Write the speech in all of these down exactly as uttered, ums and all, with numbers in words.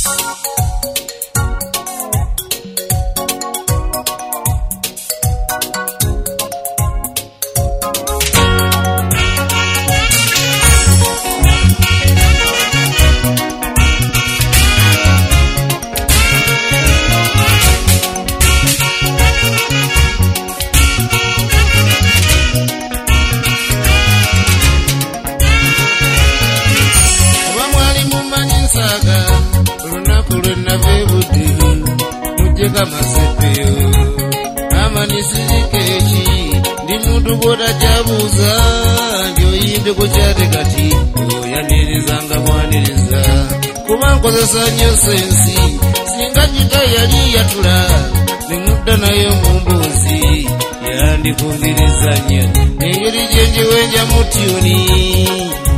Masepeo amanisikechi ndi muntu boda jabuza ndio yinde kuchate kati oyanilizanga mwaniliza kubankozesa nnyo sensi singajita yali yatula nemuda nayo mumbuzi yandikungiriza nnyo engeri gyenje wenja mutyuni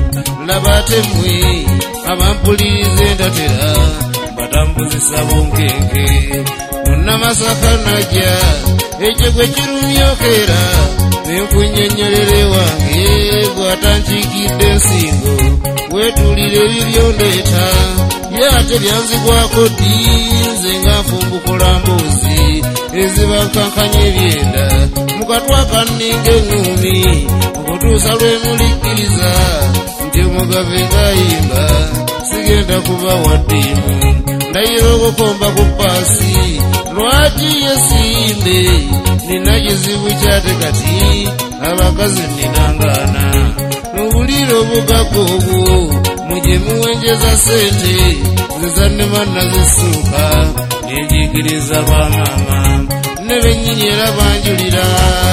labatemwe abampulirize ndatera batambuzisa bunkenke Namasaka naja eje gwe kirumyokera nenkunyenyerere wange bwatanchikidde ensingo wetulire bibyondeeta yate byanzigwako dinze nga nfumbukola mbuzi ezibakankanya ebyenda mukatwaka nninga eŋŋumi okutuusa lwemulikkiriza nti omugave ngayimba sigenda kuba waddimu ndayira okukomba ku paasi lwaki yesimbe nina kizibu kyate kati abakazi ninangana nobulire obugagga obwo muje muwenjeza sente zizannema nazisuuka nenjigiriza bamama ne bennyini era banjulira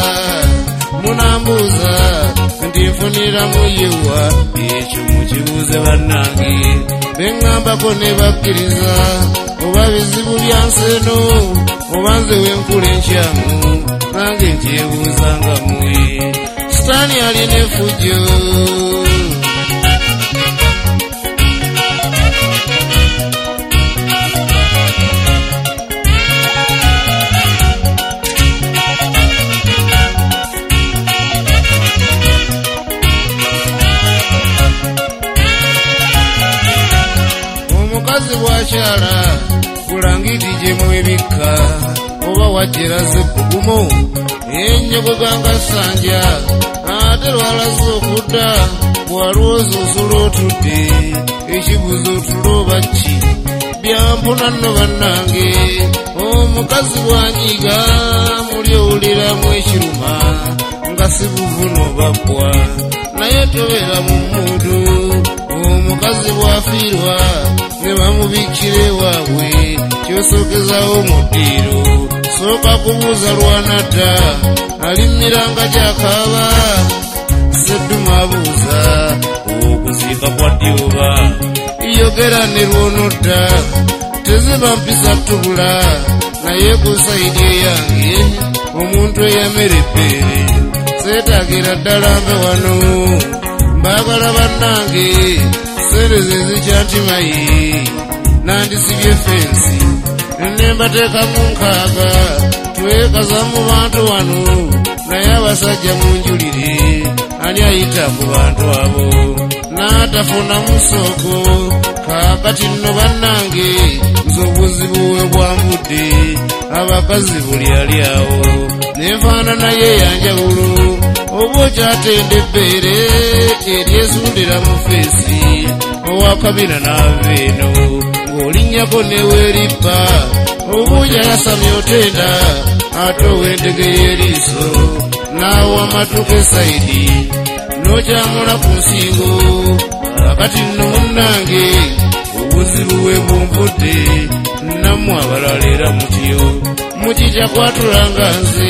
munambuuza nti nfuniramu yewa ekyo mukibuuze bannange beŋŋambako ne bakkiriza oba bizibu byanseno oba nze wenkula enkyamu nange nkyebuuzanga mwe sitaani alina effujjo omukazi bwakyala kulangiti gye mwebikka oba wajjeraze kugumo ennyogoganga ssanja ate lwalaze okudda bwalwoza osula otudde ekibuzo otuloba ki byampuna nno bannange omukazi bwanyiga muli owuliramu ekiruma nga si buvuno baggwa naye tobeera mu mmudu omukazi bwafiirwa ne bamubikkira ewaabwe kyosookezawo mu ddiiro sooka kubuuza lwanadda alimmiranga gyakaaba sedduma abuuza okuziika kwa ddyoba yogera ne lwonodda teziba mpisa tubula naye ku sayidi eyange omuntu eyamera ebbeere seetaagira ddala mbe wano mbaagala bannange sente ze zikyantimayi nandisibye fensi nembateeka mu nkaaga twekaza mu bantu wano naye abasajja munjulire ani ayita ku bantu abo n'atafuna musoko kaakati nno bannange nze obuzibu bwe bwambudde abakazi buli ali awo nenfaanana yeyanjawulo oba okyatenda ebbeere eryesundira mu feesi owakabina n'ava eno ng'olinnyako neweerippa oba ojayasamye otenda ate ow'endegeye eriiso n'awa amatuka esayidi n'okyamula ku nsingo akati nno munnange obuzibu bwe bunvudde nammwe abalala era mutyo mukijja kwatulanga nze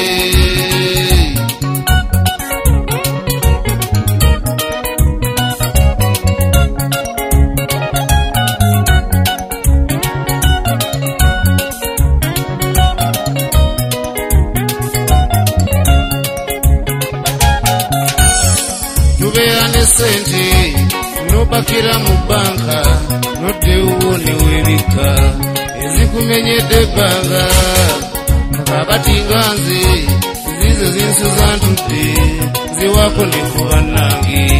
sente nobakira mu banka nodde uwone webika ezikumenyedde ebbanga kakati nga nze zizo zinsuza ntudde ziwaako ne ku bannange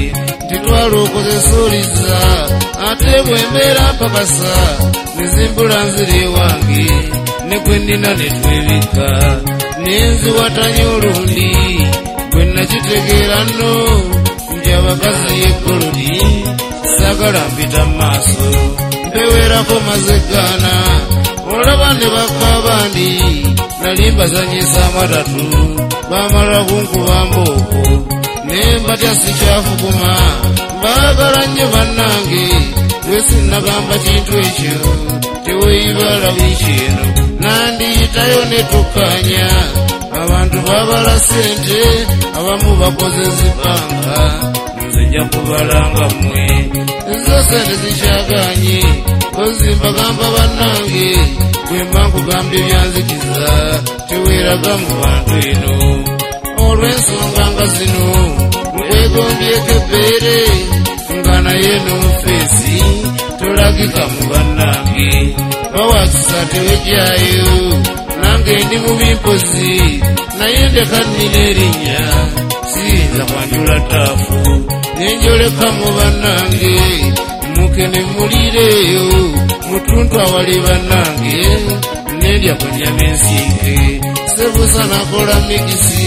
titwala okozesoliza ate bwembeera mpakasa nezimbula nziri wange negwe nina netwebika nenziwatanya olundi gwe nakitegeera nno nti abakazi yeggolodi sagala mpita maaso mpeweerako mazegaana olaba ne bakabandi nali mbazanyisa amatatu bamala kunkuba mbooko nembatya sikyafuguma mbaagala nnyo bannange lwesinagamba kintu ekyo teweeyibala wiiki eno nandiyitayo netukkanya abantu babala sente abamu bakoze zibanga nze nja kubalanga mmwe ezo sente zikyaganye ozimbagamba bannange bwemba nkugambye byanzikiza teweeraga mu bantu eno olw'ensonga nga zino mukwegombyeko ebbeere nga naye n'ofeesi tolagika mu bannange bawakisa tewejjayo nange ndi mu bimpozi naye ndeka nnina erinnya siyinza kwanjula ttaafu nenjoleka mu bannange mukene mulireeyo mutuntu awali bannange nendya ku nnyama ensiike sebusa nakola migisi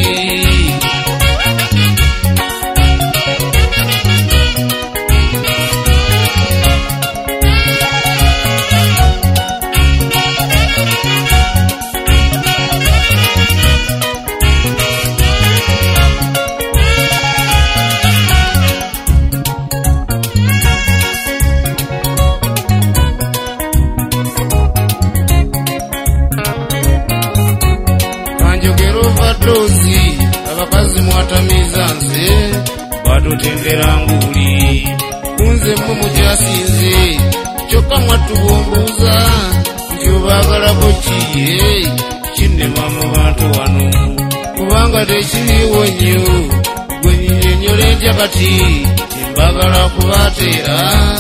dozi abakazi mwatamiza nze batutendera nguli kunze mwe mukyasinze kyokka mwatubombuuza nti obaagalako kiye kinnema mu bantu wano kubanga tekiriiwo nnyo gwe nyinyonyola entya kati timbaagala kubateera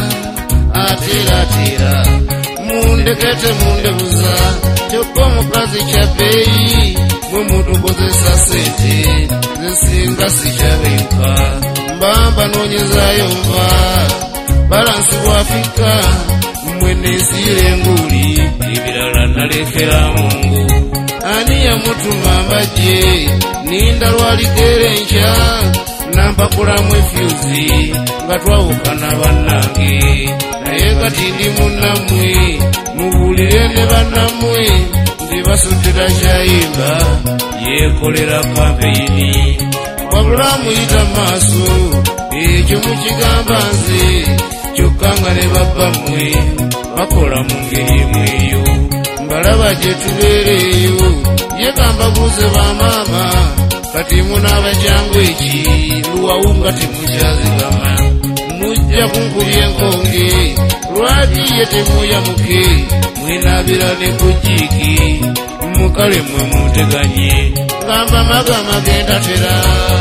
ateerateera mundekete mundebuza kyokka omukazi kyabbeeyi mwe mutukozesa sente zesinga sikyabenka mbamba noonyezaayo nva balansi bwafika mmwe neesiira enguli ebirala nalekera mungu ani yamutuma mbajje ninda lwaligeera enkya nampakulamu efyuzi nga twawukana bannange naye kati ndi munnammwe mubuulire ne bannammwe ndibasuddira kyayimba yeekolera kampeyini wabula muyita maaso ekyo mukigamba nze kyokka nga ne babbammwe bakola mu ngeri emweyo mbalaba gye tubeereeyo yegamba buuze bamaama kati munaaba jangu eki luwawunga temukyazigama mujja kunkubya enkonge lwakiye temuyamuke mwinaabira ne kujiiki mukale mwe muteganye ngamba magama genda tera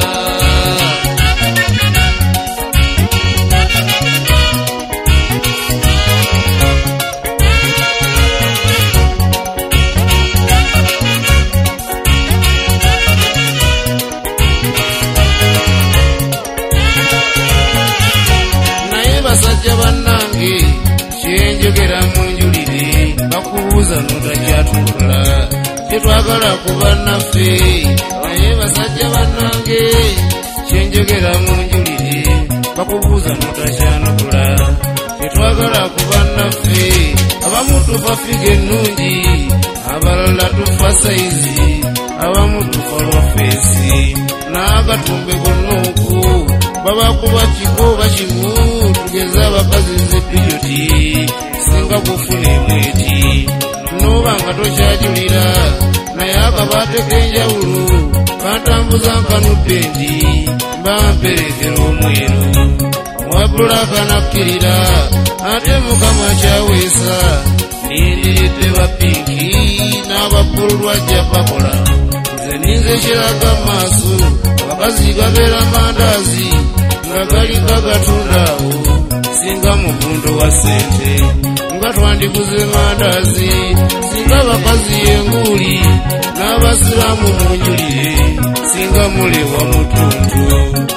basajja bannange kyenjogera munjulire bakubuuza notakyatula kyetwagala ku bannaffe naye basajja bannange kyenjogera munjulire bakubuuza notakyanukula kyetwagala ku bannaffe abamu tufa figa ennungi abalala tufa sayizi abamu tufa lwafeesi n'agatumbe gonnuuku babakuba kikoba kimu tugeza abakazi zepiyoti singa kufuna emweti noba nga tokyajulira naye akabaate k'enjawulo kantambuza nkanudde nti bamperekera omweru wabula kanakkirira ate mukama kyaweesa nindiridde bapinki n'ababbulu lwajja bakola nze ninze kiraga maaso abakazi gabeera mandaazi nga gali gagatundaawo singa muvundo wa sente nga twandiguze mandaazi singa bakazi yenguuli n'abasiraamu munjulire singa mulewa mutuntu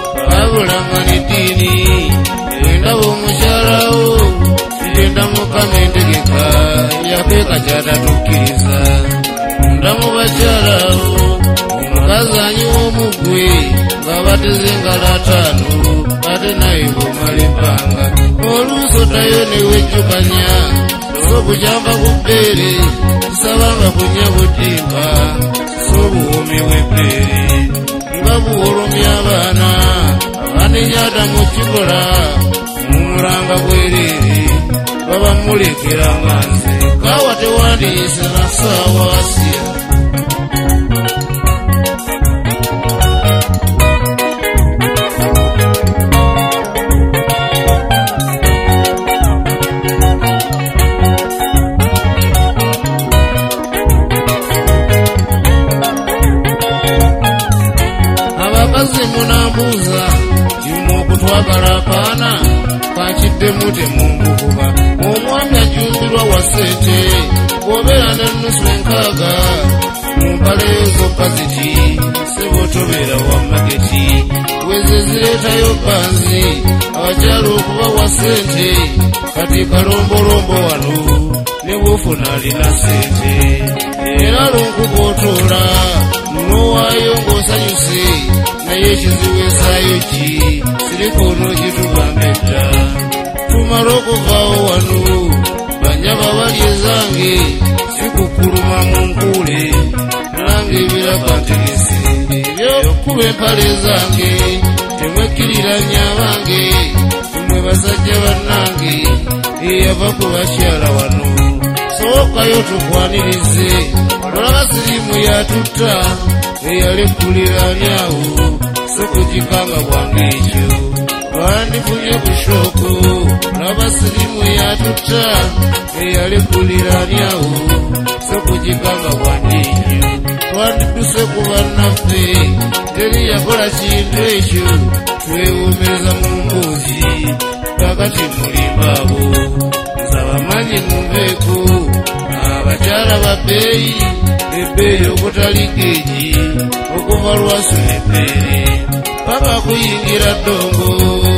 wabulanga n'eddiini endaba omukyalawo kigenda mukamentegeka yakeeka kyatatukkiriza ndamu bakyalawo omukazi anyiwa omugwe ng'abateze engalo ataano ate naye bw'omala ebbanga oluusi otayo newejjukanya sokukyamba ku bbeere tusabanga kunya butimba sobuwomi w'ebbeere nga buwolomya abaana abanenyata mu kikola mumulanga bwereere babamulekera nga nze kaawa tewandiise na ssaawa asya munambuuza kimu okutwagala apaana kakiddemu temumbukuba omwami ajumbirwa wa ssente bw'obeera n'ennusu enkaaga mu mpale zokka ziti sebotobeera wa mageti weze zireetayo banzi abakyala okuba wa ssente kati kalombolombo wano ne bw'ofuna alina ssente era lonkuba otoola nowaayo ng'osanyuse naye ekiziweesaayo ki sirikoono kitugamba edda tumala okuvaawo wano banyaba bali ezange sikukuluma mu nkuule nalanga ebiraga ntegesi ebyokuba empale zange temwekkiriranya abange tumwe basajja bannange eyava ku bakyala wano sookayo tukwanirize olaba siriimu yatutta eyalekuliranyaawo sokugikanga bwange ekyo bandifunye ku shooku olaba siriimu yatutta eyalekuliranyaawo sokugikanga bwange ekyo twandiduse ku bannaffe teri yakola kintu ekyo twewumereza mu mbuuzi kakati mulimbaabo nsabamanyi mumbeeko abakyala babbeeyi ebbeeyi okutali geegi okuva lwasu nebbeere papa kuyingira ddongo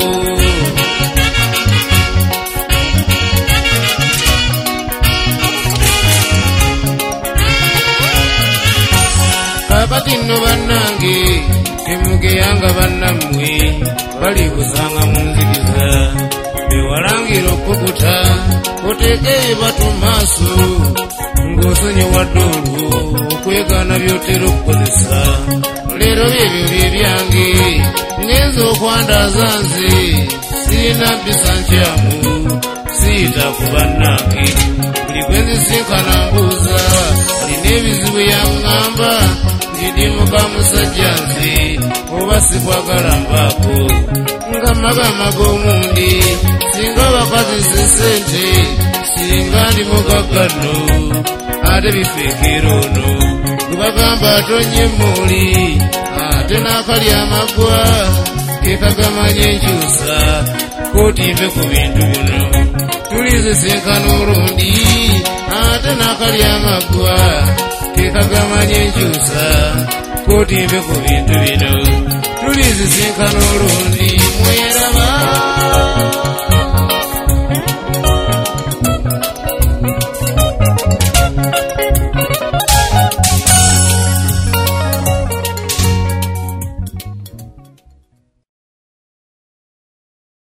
kakati nno bannange temugeyanga bannammwe balibuzanga mu nzikiza bewalangira okukuta oteekeyo batu maaso ng'osonyiwadde olwo okwegana by'otera okukozesa leero byebyo bye byange ngenza okwandaaza nze sirina mpisa nkyamu siyita ku bannange buli gwe nzisinkana mbuuza alina ebizibu yaŋŋamba ndi muka musajja nze oba sikwagala mbaako nga magama g'omundi singa bakazi ssente singa ndi mugaggano ate bifeekera ono gwe bagamba atonye emmuuli ate n'akali amagwa ke kagamanya enkyusa kootimbe ku bintu bino tulizisinkana olundi ate n'akali amagwa ke kagamanya enkyusa kootimbe ku bintu bino tulizisinkana olundi mweraba